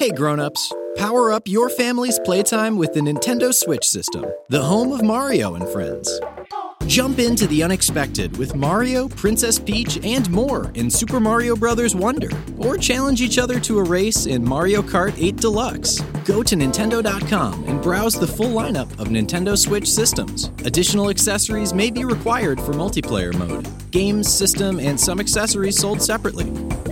Hey grown-ups, power up your family's playtime with the Nintendo Switch system, the home of Mario and friends. Jump into the unexpected with Mario, Princess Peach, and more in Super Mario Bros. Wonder, or challenge each other to a race in Mario Kart 8 Deluxe. Go to Nintendo.com and browse the full lineup of Nintendo Switch systems. Additional accessories may be required for multiplayer mode. Games, system, and some accessories sold separately.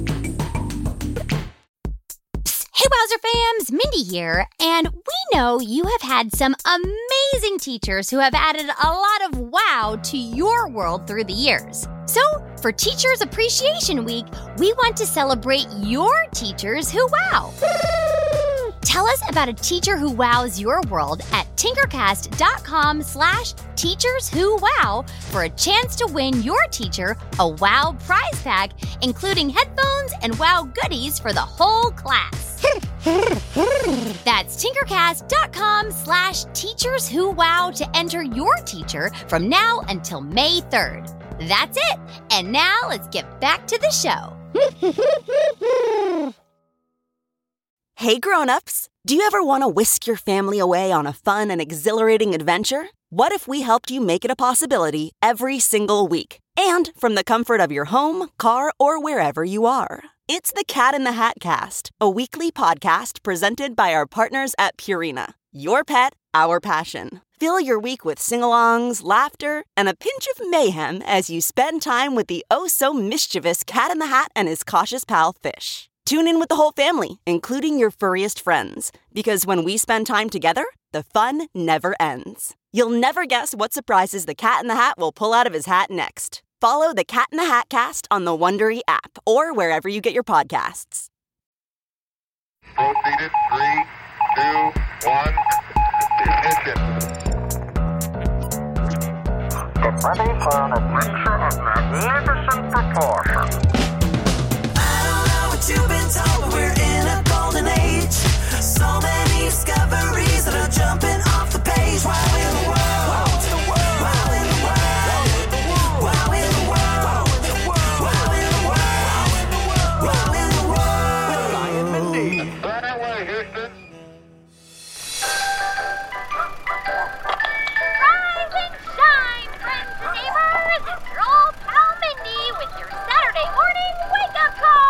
Hey Wowzer fams, Mindy here, and we know you have had some amazing teachers who have added a lot of wow to your world through the years. So, for Teachers Appreciation Week, we want to celebrate your teachers who wow. Tell us about a teacher who wows your world at tinkercast.com/teacherswhowow for a chance to win your teacher a wow prize pack, including headphones and wow goodies for the whole class. That's tinkercast.com/teacherswhowow to enter your teacher from now until May 3rd. That's it. And now let's get back to the show. Hey grown-ups, do you ever want to whisk your family away on a fun and exhilarating adventure? What if we helped you make it a possibility every single week? And from the comfort of your home, car, or wherever you are. It's the Cat in the Hat Cast, a weekly podcast presented by our partners at Purina. Your pet, our passion. Fill your week with sing-alongs, laughter, and a pinch of mayhem as you spend time with the oh-so-mischievous Cat in the Hat and his cautious pal, Fish. Tune in with the whole family, including your furriest friends, because when we spend time together, the fun never ends. You'll never guess what surprises the Cat in the Hat will pull out of his hat next. Follow the Cat in the Hat Cast on the Wondery app or wherever you get your podcasts. Proceeded, 3, 2, 1, ignition. Get ready for an adventure of magnificent proportions. You've been told we're in a golden age. So many discoveries that are jumping off the page. Wow in the world. Wow in the world. Wow in the world. Wow in the world. Wow in the world. Wow in the world. With Ryan Mindy. Right away, Houston. Rise and shine, friends and neighbors. It's your old pal Mindy with your Saturday morning wake-up call.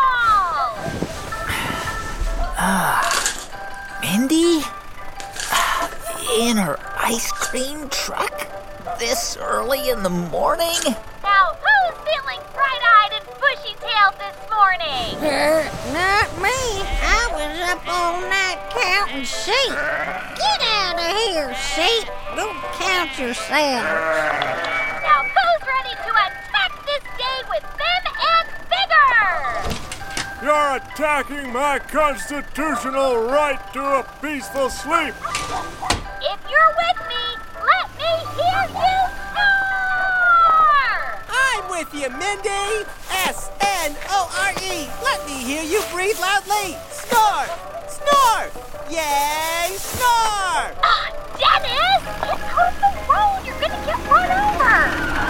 Mindy? In her ice cream truck? This early in the morning? Now, who's feeling bright-eyed and bushy-tailed this morning? Not me. I was up all night counting sheep. Get out of here, sheep. Go count yourself. Now, who's ready to attack this day with vim and vigor? You're attacking my constitutional right to a peaceful sleep. If you're with me, let me hear you snore! I'm with you, Mindy. S-N-O-R-E. Let me hear you breathe loudly. Snore! Snore! Yay, snore! Dennis! Get off the road! You're gonna get run over!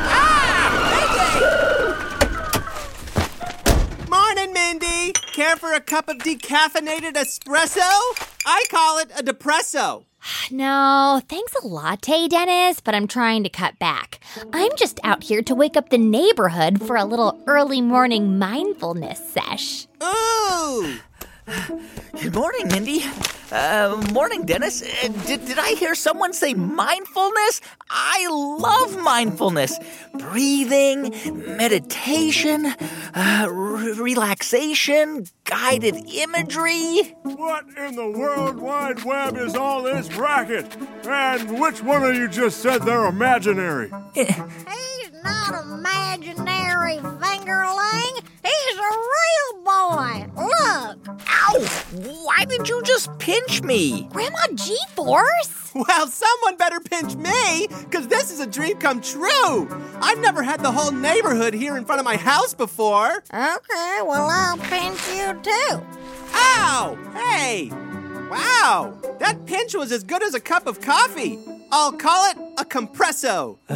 Morning, Mindy. Care for a cup of decaffeinated espresso? I call it a depresso. No, thanks a latte, Dennis, but I'm trying to cut back. I'm just out here to wake up the neighborhood for a little early morning mindfulness sesh. Ooh! Good morning, Mindy. Morning, Dennis. Did I hear someone say mindfulness? I love mindfulness. Breathing, meditation, relaxation, guided imagery. What in the World Wide Web is all this racket? And which one of you just said they're imaginary? He's not imaginary, fingerling. He's a real boy. Look. Ow! Why did you just pinch me? Grandma G-Force? Well, someone better pinch me, because this is a dream come true. I've never had the whole neighborhood here in front of my house before. Okay, well, I'll pinch you too. Ow! Hey! Wow! That pinch was as good as a cup of coffee. I'll call it a compresso.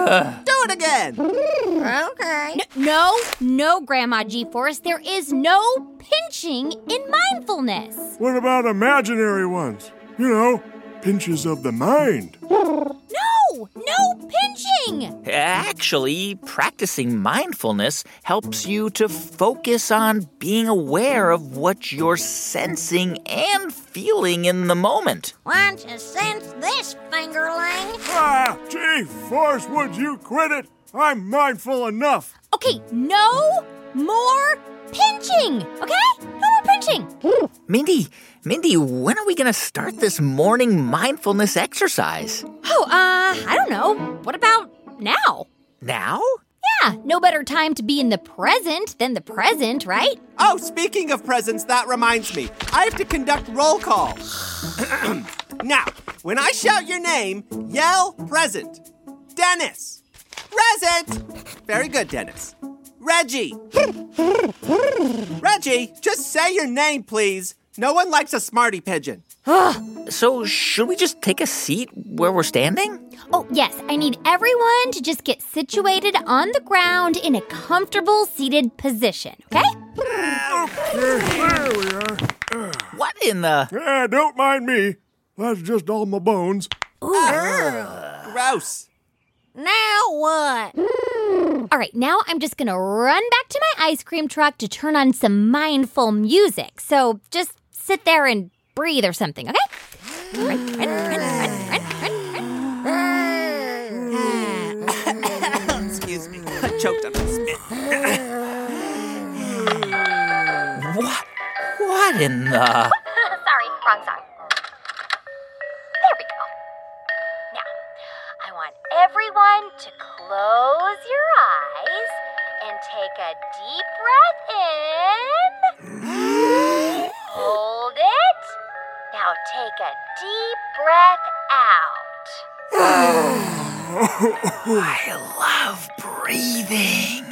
Do it again. Okay. No, Grandma G-Force. There is no pinching in mindfulness. What about imaginary ones? You know, pinches of the mind. No pinching. Actually, practicing mindfulness helps you to focus on being aware of what you're sensing and feeling in the moment. Why don't you sense this, fingerling? G-Force, would you quit it? I'm mindful enough. Okay, no more pinching, okay? No more pinching. Mindy, when are we going to start this morning mindfulness exercise? I don't know. What about now? Now? Yeah, no better time to be in the present than the present, right? Oh, speaking of presents, that reminds me. I have to conduct roll call. Now, when I shout your name, yell present. Dennis. Present. Very good, Dennis. Reggie. Reggie, just say your name, please. No one likes a smarty pigeon. So should we just take a seat where we're standing? Oh, yes, I need everyone to just get situated on the ground in a comfortable seated position, okay? There we are. What in the... Don't mind me. That's just all my bones. Gross. Now what? All right, now I'm just going to run back to my ice cream truck to turn on some mindful music. So just sit there and breathe or something, okay? Excuse me. I choked on my spit. What in the... Sorry, wrong song. There we go. Now, I want everyone to close your eyes and take a deep breath in. Hold it. Now take a deep breath out. I love breathing.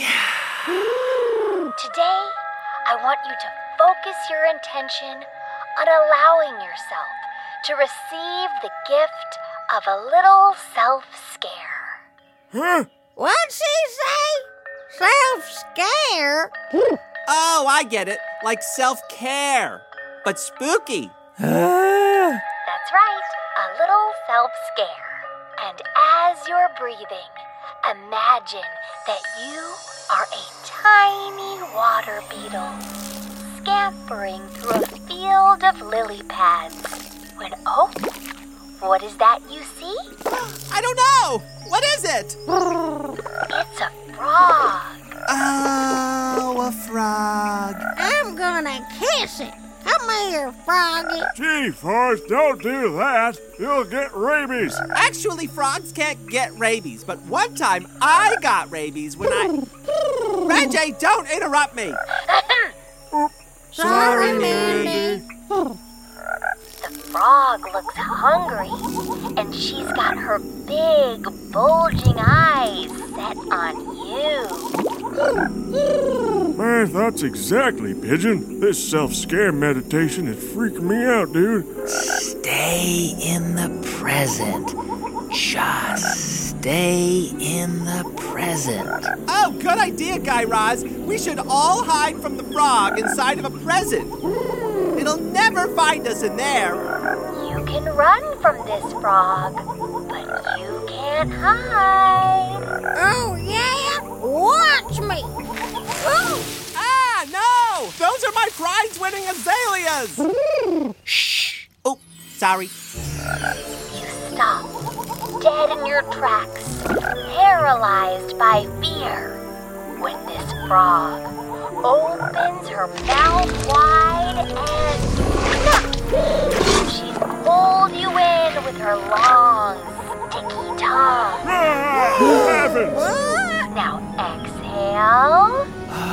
Today, I want you to focus your intention on allowing yourself to receive the gift of a little self-scare. Huh? What'd she say? Self-scare? Oh, I get it. Like self-care. But spooky. That's right, a little self-scare. And as you're breathing, imagine that you are a tiny water beetle scampering through a field of lily pads. When, what is that you see? I don't know. What is it? It's a frog. Oh, a frog. I'm gonna kiss it. Come here, Froggy. G-Force, don't do that. You'll get rabies. Actually, frogs can't get rabies, but one time I got rabies when I... Reggie, don't interrupt me. Sorry, Mindy. The frog looks hungry, and she's got her big, bulging eyes set on you. My thoughts exactly, Pigeon. This self-scare meditation is freaking me out, dude. Stay in the present. Just stay in the present. Oh, good idea, Guy Raz. We should all hide from the frog inside of a present. It'll never find us in there. You can run from this frog, but you can't hide. Oh, yeah? Watch me. Oh. Ah, no! Those are my prize-winning azaleas! Shh! Oh, sorry. You stop, dead in your tracks, paralyzed by fear, when this frog opens her mouth wide and she's pulled you in with her long, sticky tongue. Heavens! Now exhale.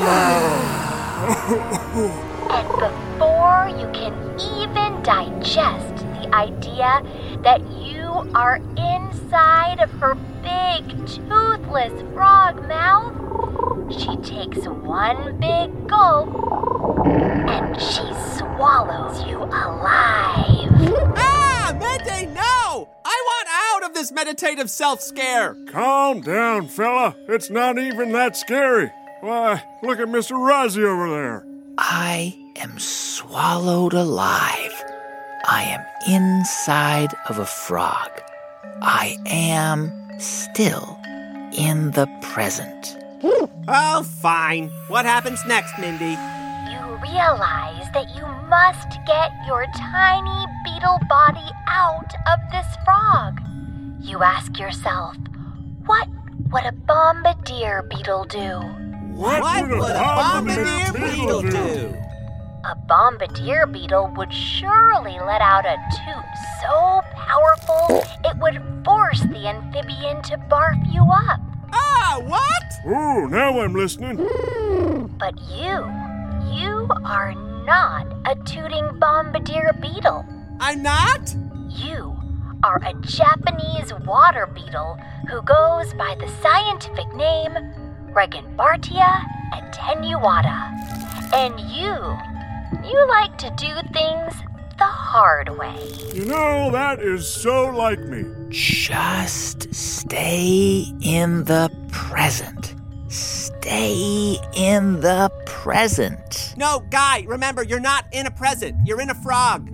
And before you can even digest the idea that you are inside of her big, toothless frog mouth, she takes one big gulp and she swallows you alive. Ah, Mindy, no! I want out of this his meditative self-scare. Calm down, fella. It's not even that scary. Why, look at Mr. Rozzy over there. I am swallowed alive. I am inside of a frog. I am still in the present. Oh, fine. What happens next, Mindy? You realize that you must get your tiny beetle body out of this frog. You ask yourself, what would a bombardier beetle do? What would a bombardier beetle do? A bombardier beetle would surely let out a toot so powerful it would force the amphibian to barf you up. Ah, what? Ooh, now I'm listening. But you are not a tooting bombardier beetle. I'm not? You are a Japanese water beetle who goes by the scientific name Regenbartia attenuata. And you like to do things the hard way. You know, that is so like me. Just stay in the present. Stay in the present. No, Guy, remember, you're not in a present. You're in a frog.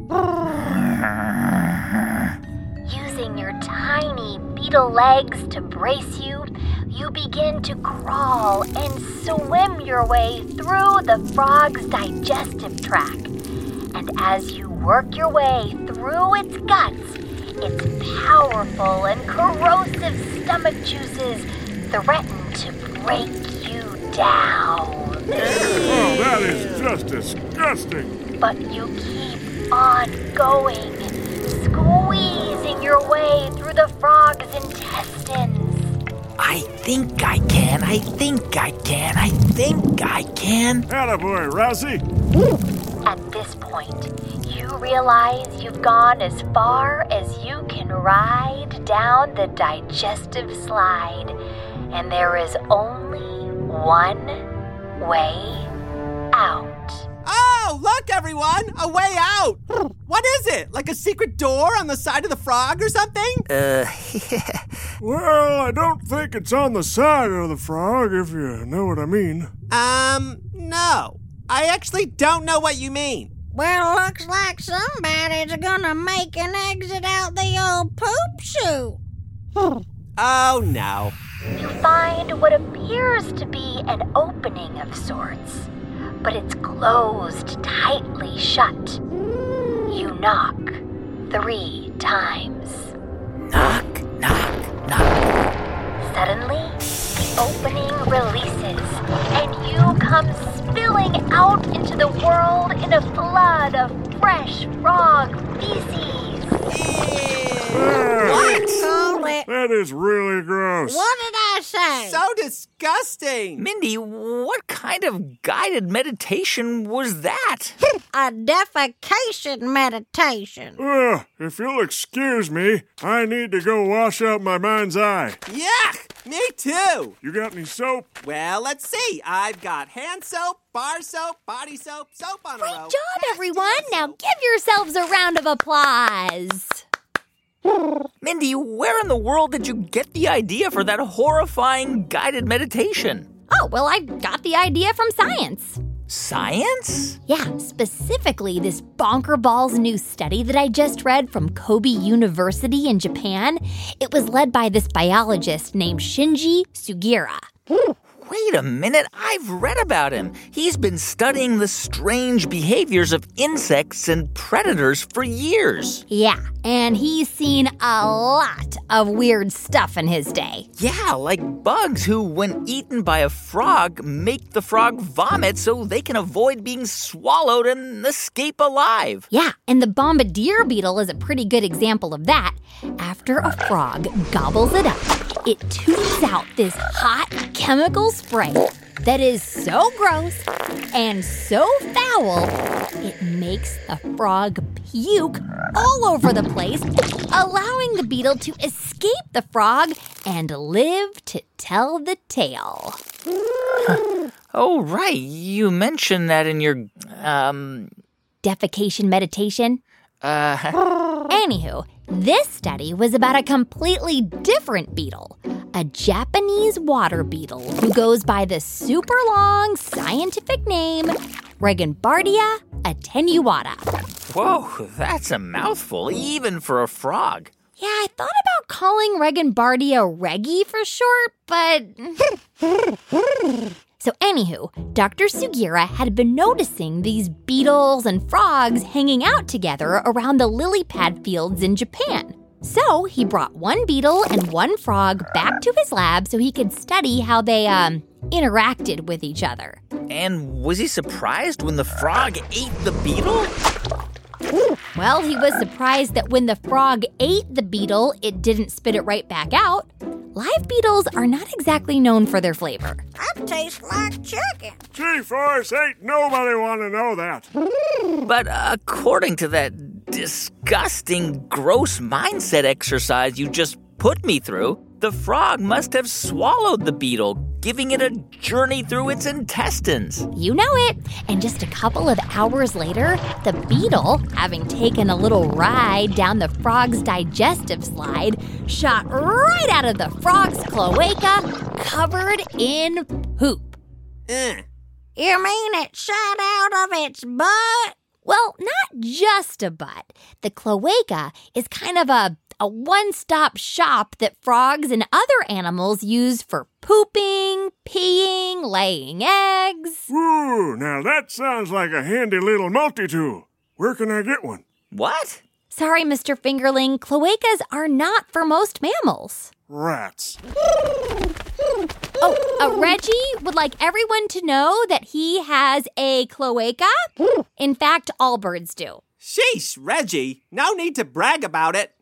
Using your tiny beetle legs to brace you, you begin to crawl and swim your way through the frog's digestive tract. And as you work your way through its guts, its powerful and corrosive stomach juices threaten to break you down. Oh, that is just disgusting. But you keep on going, squeezing your way through the frog's intestines. I think I can. Attaboy, Rozzy. At this point, you realize you've gone as far as you can ride down the digestive slide, and there is only one way out. Oh, look, everyone! A way out! What is it? Like a secret door on the side of the frog or something? Well, I don't think it's on the side of the frog, if you know what I mean. No. I actually don't know what you mean. Well, looks like somebody's gonna make an exit out the old poop chute. Oh, no. You find what appears to be an opening of sorts, but it's closed tightly shut. You knock 3 times. Knock, knock, knock. Suddenly, the opening releases, and you come spilling out into the world in a flood of fresh frog feces. What? Call it. That is really gross. What did I say? So disgusting. Mindy, what kind of guided meditation was that? A defecation meditation. If you'll excuse me, I need to go wash out my mind's eye. Yuck! Me too. You got any soap? Well, let's see. I've got hand soap, bar soap, body soap, soap on a roll. Great job, everyone. Now give yourselves a round of applause. Mindy, where in the world did you get the idea for that horrifying guided meditation? Oh, well, I got the idea from science. Science? Yeah, specifically this bonker balls new study that I just read from Kobe University in Japan. It was led by this biologist named Shinji Sugiura. Wait a minute, I've read about him. He's been studying the strange behaviors of insects and predators for years. Yeah, and he's seen a lot of weird stuff in his day. Yeah, like bugs who, when eaten by a frog, make the frog vomit so they can avoid being swallowed and escape alive. Yeah, and the bombardier beetle is a pretty good example of that. After a frog gobbles it up, it toots out this hot chemical spray that is so gross and so foul, it makes the frog puke all over the place, allowing the beetle to escape the frog and live to tell the tale. Oh, right. You mentioned that in your, Defecation meditation? Anywho, this study was about a completely different beetle, a Japanese water beetle who goes by the super long scientific name Regenbardia attenuata. Whoa, that's a mouthful, even for a frog. Yeah, I thought about calling Regenbardia Reggie for short, but... So anywho, Dr. Sugiura had been noticing these beetles and frogs hanging out together around the lily pad fields in Japan. So he brought one beetle and one frog back to his lab so he could study how they, interacted with each other. And was he surprised when the frog ate the beetle? Well, he was surprised that when the frog ate the beetle, it didn't spit it right back out. Live beetles are not exactly known for their flavor. That tastes like chicken. G-Force, ain't nobody want to know that. But according to that disgusting, gross mindset exercise you just put me through, the frog must have swallowed the beetle, giving it a journey through its intestines. You know it. And just a couple of hours later, the beetle, having taken a little ride down the frog's digestive slide, shot right out of the frog's cloaca, covered in poop. You mean it shot out of its butt? Well, not just a butt. The cloaca is kind of a one-stop shop that frogs and other animals use for pooping, peeing, laying eggs. Ooh, now that sounds like a handy little multi-tool. Where can I get one? What? Sorry, Mr. Fingerling, cloacas are not for most mammals. Rats. Reggie would like everyone to know that he has a cloaca. In fact, all birds do. Sheesh, Reggie. No need to brag about it.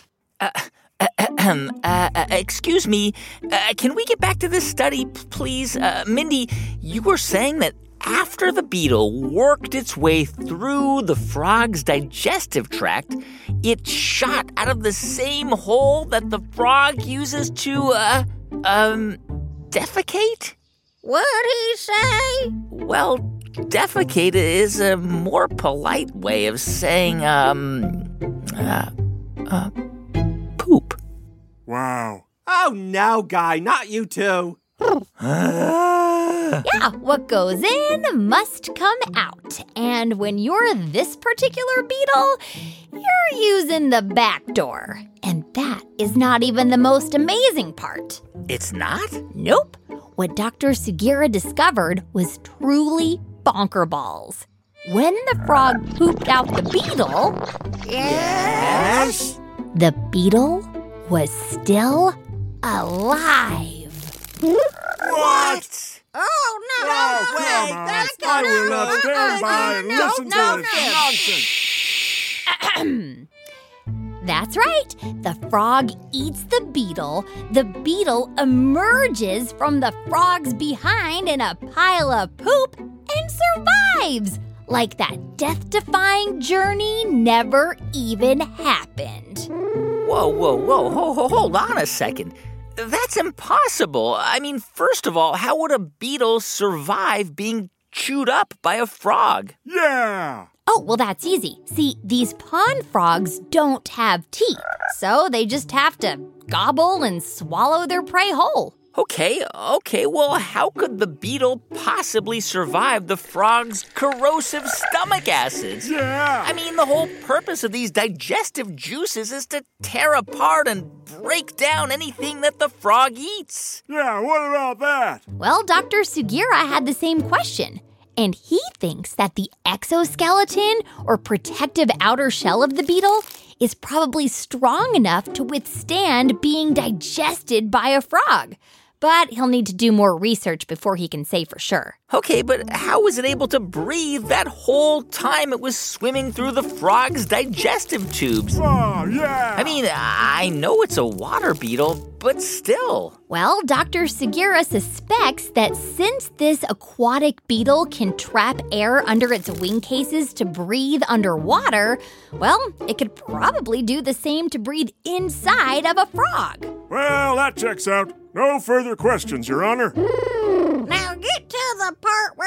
Excuse me. Can we get back to this study, please? Mindy, you were saying that after the beetle worked its way through the frog's digestive tract, it shot out of the same hole that the frog uses to, defecate? What'd he say? Well, defecate is a more polite way of saying, poop. Wow. Oh, no, Guy, not you two. Yeah, what goes in must come out. And when you're this particular beetle, you're using the back door. And that is not even the most amazing part. It's not? Nope. What Dr. Sugiura discovered was truly bonkerballs. When the frog pooped out the beetle, Yes? the beetle was still alive. What? Oh, no. Oh, wait, come on. that's I not will true. not stand by and listen to this nonsense. That's right. The frog eats the beetle emerges from the frog's behind in a pile of poop and survives. Like that death-defying journey never even happened. Whoa. Hold on a second. That's impossible. I mean, first of all, how would a beetle survive being chewed up by a frog? Yeah. Oh, well, that's easy. See, these pond frogs don't have teeth, so they just have to gobble and swallow their prey whole. Okay, well, how could the beetle possibly survive the frog's corrosive stomach acids? Yeah. I mean, the whole purpose of these digestive juices is to tear apart and break down anything that the frog eats. Yeah, what about that? Well, Dr. Sugiura had the same question. And he thinks that the exoskeleton or protective outer shell of the beetle is probably strong enough to withstand being digested by a frog. But he'll need to do more research before he can say for sure. Okay, but how was it able to breathe that whole time it was swimming through the frog's digestive tubes? Oh, yeah. I mean, I know it's a water beetle, but still. Well, Dr. Sugiura suspects that since this aquatic beetle can trap air under its wing cases to breathe underwater, well, it could probably do the same to breathe inside of a frog. Well, that checks out. No further questions, Your Honor. Now get to the part where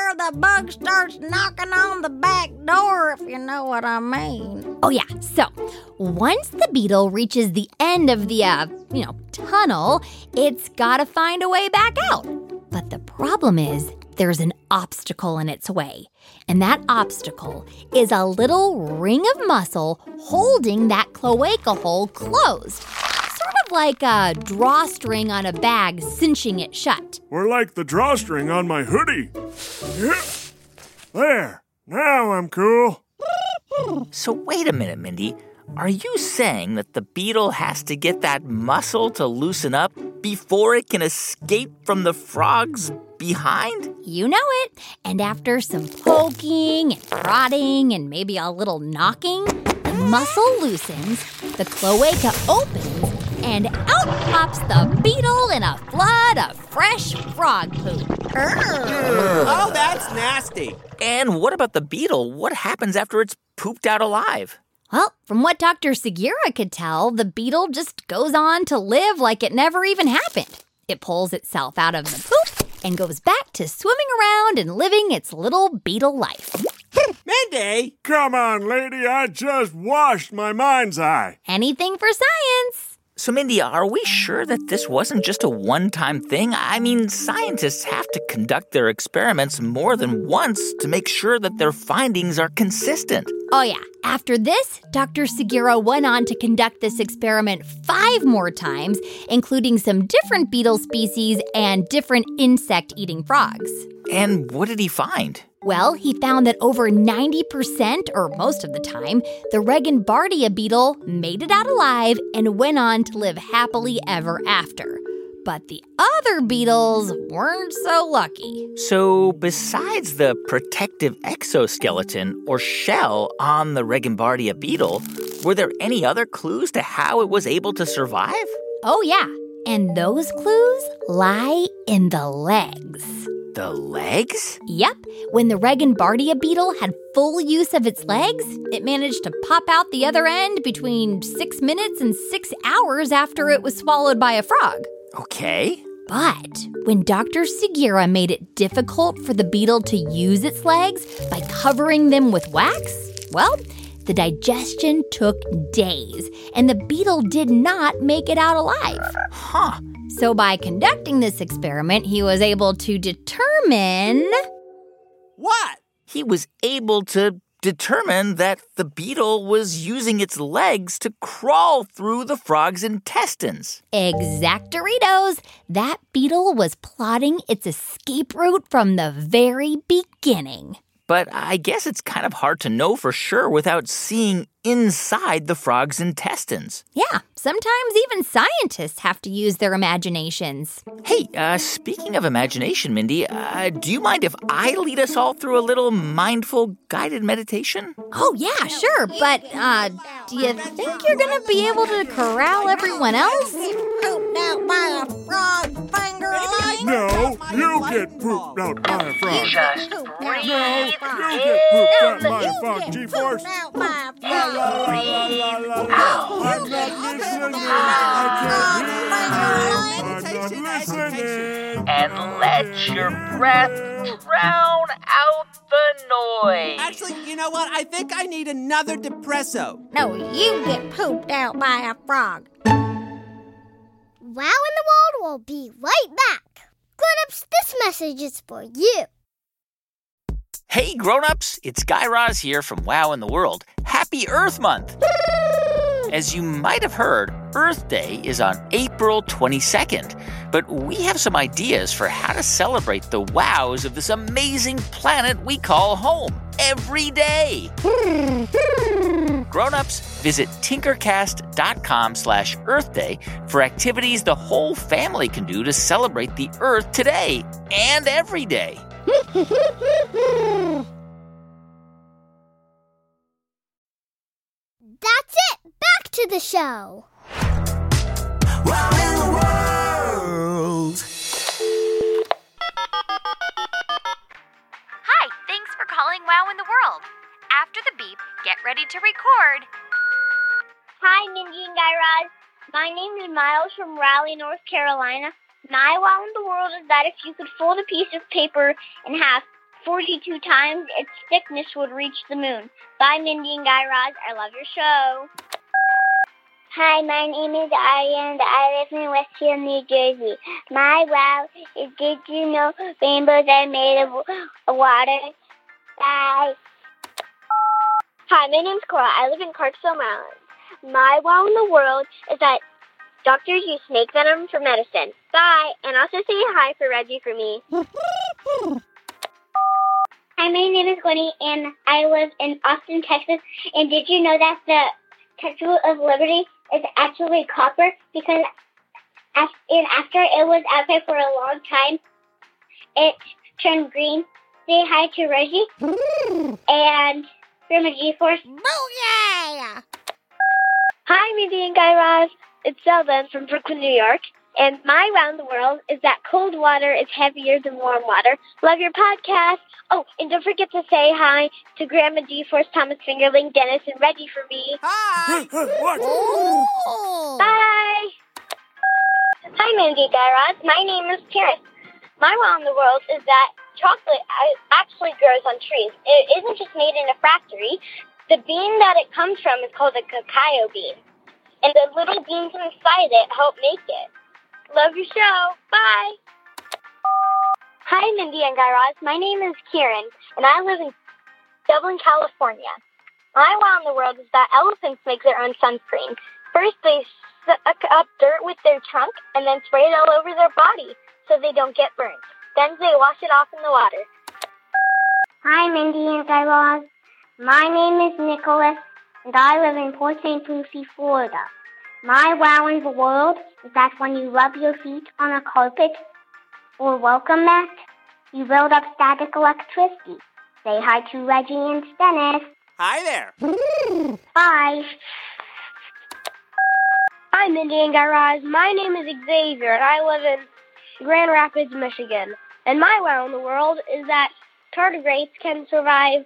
where the bug starts knocking on the back door, if you know what I mean. Oh, yeah. So once the beetle reaches the end of the, tunnel, it's got to find a way back out. But the problem is there's an obstacle in its way. And that obstacle is a little ring of muscle holding that cloaca hole closed. Sort of like a drawstring on a bag cinching it shut. Or like the drawstring on my hoodie. There. Now I'm cool. So wait a minute, Mindy. Are you saying that the beetle has to get that muscle to loosen up before it can escape from the frogs behind? You know it. And after some poking and prodding and maybe a little knocking, the muscle loosens, the cloaca opens, and out pops the beetle in a flood of fresh frog poop. Oh, that's nasty. And what about the beetle? What happens after it's pooped out alive? Well, from what Dr. Segura could tell, the beetle just goes on to live like it never even happened. It pulls itself out of the poop and goes back to swimming around and living its little beetle life. Mindy! Come on, lady. I just washed my mind's eye. Anything for science. So, Mindy, are we sure that this wasn't just a one-time thing? I mean, scientists have to conduct their experiments more than once to make sure that their findings are consistent. Oh, yeah. After this, Dr. Segura went on to conduct this experiment 5 more times, including some different beetle species and different insect-eating frogs. And what did he find? Well, he found that over 90%, or most of the time, the Regenbardia beetle made it out alive and went on to live happily ever after. But the other beetles weren't so lucky. So besides the protective exoskeleton or shell on the Regenbardia beetle, were there any other clues to how it was able to survive? Oh, yeah. And those clues lie in the legs. The legs? Yep. When the Regenbardia beetle had full use of its legs, it managed to pop out the other end between 6 minutes and 6 hours after it was swallowed by a frog. Okay. But when Dr. Segura made it difficult for the beetle to use its legs by covering them with wax, well, the digestion took days, and the beetle did not make it out alive. Huh. So by conducting this experiment, he was able to determine... What? He was able to determine that the beetle was using its legs to crawl through the frog's intestines. Exactoritos. That beetle was plotting its escape route from the very beginning. But I guess it's kind of hard to know for sure without seeing inside the frog's intestines. Yeah, sometimes even scientists have to use their imaginations. Hey, speaking of imagination, Mindy, do you mind if I lead us all through a little mindful guided meditation? Oh, yeah, sure. But, do you think you're going to be able to corral everyone else? Pooped out by a frog finger like. No, you get pooped out by a frog. Just No, you get pooped out by a frog, G-Force. Out by a frog. I'm not listening. I can't hear you. I'm not listening. And let your breath drown out the noise. Actually, you know what? I think I need another depresso. No, you get pooped out by a frog. Wow in the World will be right back. Grown-ups, this message is for you. Hey, grown-ups, it's Guy Raz here from Wow in the World. Happy Earth Month! As you might have heard, Earth Day is on April 22nd, but we have some ideas for how to celebrate the wows of this amazing planet we call home every day. Grown-ups, visit tinkercast.com/Earth Day for activities the whole family can do to celebrate the Earth today and every day. That's it. Back to the show. Wow in the world. Hi, thanks for calling Wow in the World. After the beep, get ready to record. Hi, Mindy and Guy Raz. My name is Miles from Raleigh, North Carolina. My wow in the world is that if you could fold a piece of paper in half 42 times, its thickness would reach the moon. Bye, Mindy and Guy Raz. I love your show. Hi, my name is Arya, and I live in Westfield, New Jersey. My wow is, did you know rainbows are made of water? Bye. Hi, my name's Cora. I live in Clarksville, Maryland. My wow in the world is that doctors use snake venom for medicine. Bye. And also say hi for Reggie for me. Hi, my name is Gwenny, and I live in Austin, Texas. And did you know that the Statue of Liberty is actually copper? Because after it was outside for a long time, it turned green. Say hi to Reggie. And from a G-Force. Booyah! Hi, Mindy and Guy Raz. It's Zelda from Brooklyn, New York. And my wow in the world is that cold water is heavier than warm water. Love your podcast. Oh, and don't forget to say hi to Grandma G-Force, Thomas Fingerling, Dennis, and Reggie for me. Hi! What? Oh. Bye. Hi, Mindy, Guy Raz. My name is Karen. My wow in the world is that chocolate actually grows on trees. It isn't just made in a factory. The bean that it comes from is called a cacao bean. And the little beans inside it help make it. Love your show. Bye. Hi, Mindy and Guy Raz. My name is Kieran, and I live in Dublin, California. My wow in the world is that elephants make their own sunscreen. First, they suck up dirt with their trunk and then spray it all over their body so they don't get burnt. Then they wash it off in the water. Hi, Mindy and Guy Raz. My name is Nicholas, and I live in Port St. Lucie, Florida. My wow in the world is that when you rub your feet on a carpet or welcome mat, you build up static electricity. Say hi to Reggie and Dennis. Hi there. Bye. Hi, Mindy and Guy Raz. My name is Xavier, and I live in Grand Rapids, Michigan. And my wow in the world is that tardigrades can survive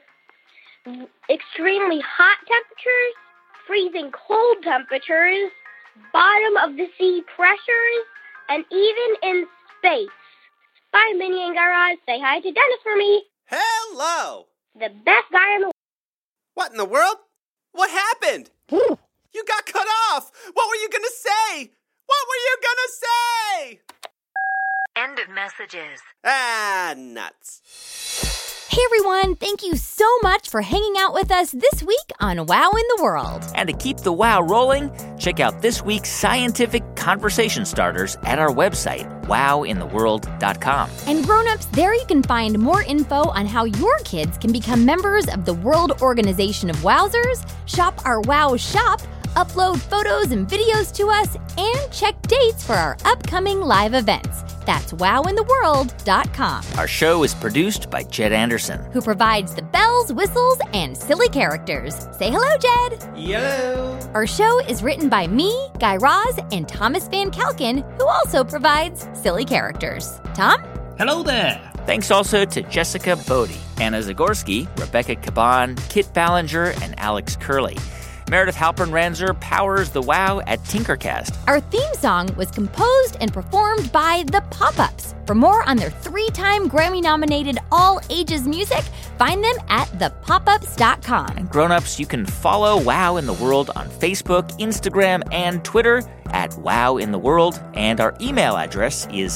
extremely hot temperatures, freezing cold temperatures, bottom of the sea pressures, and even in space. Bye, Minnie and Guy Raz. Say hi to Dennis for me. Hello. The best guy in the world. What in the world? What happened? You got cut off. What were you going to say? What were you going to say? End of messages. Ah, nuts. Hey everyone, thank you so much for hanging out with us this week on Wow in the World. And to keep the wow rolling, check out this week's scientific conversation starters at our website, wowintheworld.com. And grown-ups, there you can find more info on how your kids can become members of the World Organization of Wowzers, shop our Wow shop, upload photos and videos to us, and check dates for our upcoming live events. That's wowintheworld.com. Our show is produced by Jed Anderson, who provides the bells, whistles, and silly characters. Say hello, Jed. Hello. Our show is written by me, Guy Raz, and Thomas Van Kalken, who also provides silly characters. Tom? Hello there. Thanks also to Jessica Bodie, Anna Zagorski, Rebecca Caban, Kit Ballinger, and Alex Curley. Meredith Halpern-Ranzer powers the wow at Tinkercast. Our theme song was composed and performed by The Pop-Ups. For more on their 3-time Grammy-nominated all-ages music, find them at thepopups.com. And grown-ups, you can follow Wow in the World on Facebook, Instagram, and Twitter at Wow in the World. And our email address is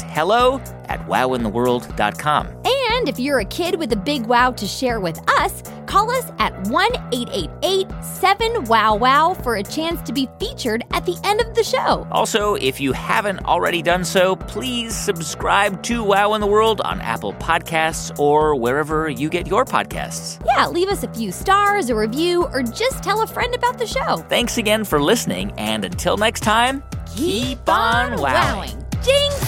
hello@wowintheworld.com. And if you're a kid with a big wow to share with us, call us at 1-888-7-WOW-WOW for a chance to be featured at the end of the show. Also, if you haven't already done so, please subscribe to Wow in the World on Apple Podcasts or wherever you get your podcasts. Yeah, leave us a few stars, a review, or just tell a friend about the show. Thanks again for listening, and until next time, keep on wowing. Jinx!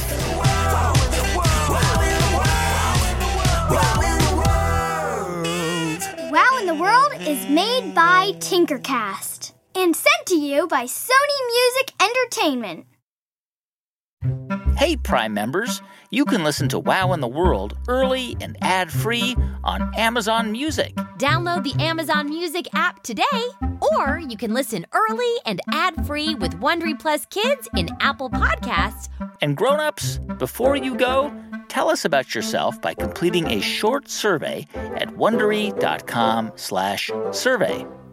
Wow in the World is made by Tinkercast and sent to you by Sony Music Entertainment. Hey, Prime members, you can listen to Wow in the World early and ad-free on Amazon Music. Download the Amazon Music app today, or you can listen early and ad-free with Wondery Plus Kids in Apple Podcasts. And grown-ups, before you go, tell us about yourself by completing a short survey at Wondery.com/survey.